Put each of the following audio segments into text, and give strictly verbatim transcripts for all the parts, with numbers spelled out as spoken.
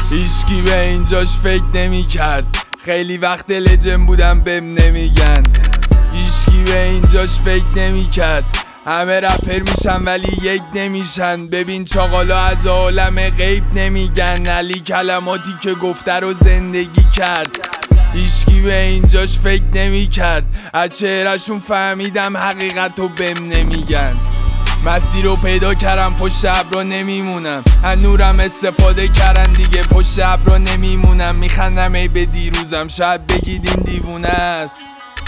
هیچکی به اینجاش فکر نمی کرد، خیلی وقت لجن بودم بهم نمیگن. هیچکی به اینجاش فکر نمی کرد، همه رپر میشن ولی یک نمیشن. ببین چاقالا از عالم غیب نمیگن، علی کلماتی که گفته رو زندگی کرد. هیچکی به اینجاش فکر نمی کرد، از چهرهشون فهمیدم حقیقت رو بهم نمیگن. مسیر رو پیدا کردم، پشت ابرا نمیمونم. از نورم استفاده کردن دیگه، پشت ابرا نمیمونم. میخندم ای به دیروزم، شاید بگید این دیوونه است.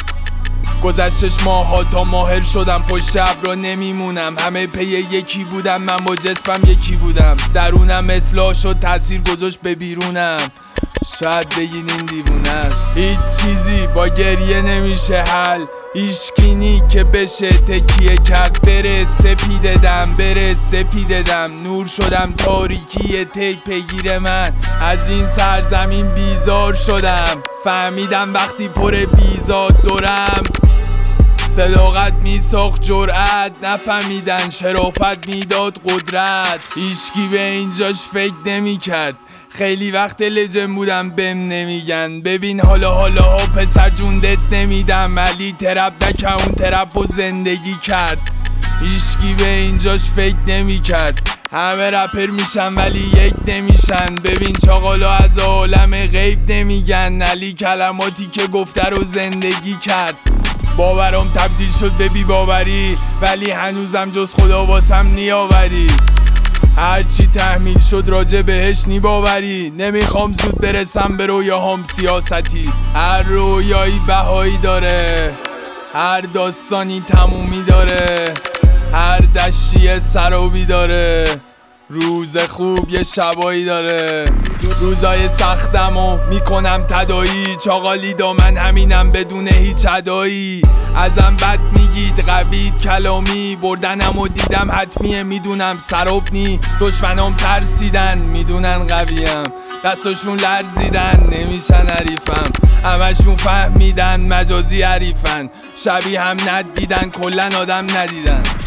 گذشتش ماها تا ماهر شدم، پشت ابرا نمیمونم. همه پی یکی بودم، من با جسمم یکی بودم. درونم اصلاح شد، تاثیر گذاشت به بیرونم. شاید بگین این دیوونه است. هیچ چیزی با گریه نمیشه حل، ایشکینی که بشه تکیه کرد. بره سپیده دم، بره سپیده دم. نور شدم تاریکی تی پیگیر من، از این سرزمین بیزار شدم. فهمیدم وقتی پر بیزاد دورم، صداقت میساخت جرأت. نفهمیدن شرافت میداد قدرت. هیچکی به اینجاش فکر نمی کرد، خیلی وقت لجن بودم بهم نمیگن. ببین حالا حالا ها پسر جوندت نمیدم، علی ترپ نکه اون ترپ و زندگی کرد. هیچکی به اینجاش فکر نمی کرد، همه رپر میشن ولی یک نمیشن. ببین چاقالا از عالم غیب نمیگن، علی کلماتی که گفته رو زندگی کرد. باورم تبدیل شد به بی باوری، ولی هنوزم جز خدا واسم نیاوری. هرچی تحمیل شد راجع بهش نی باوری. نمیخوام زود برسم به رویاهام سیاستی. هر رویایی بهایی داره، هر داستانی تمومی داره، هر دشتی سرابی داره. روز خوب یه شبایی داره، روزای سختم و میکنم تدایی. چاقالی دامن همینم بدون هیچ ادایی. ازم بد میگید قوید کلامی، بردنم و دیدم حتمیه میدونم سراب نی. دشمنام ترسیدن میدونن قویم، دستاشون لرزیدن نمیشن حریفم. همشون فهمیدن مجازی حریفن، شبیه هم ندیدن کلن آدم ندیدن.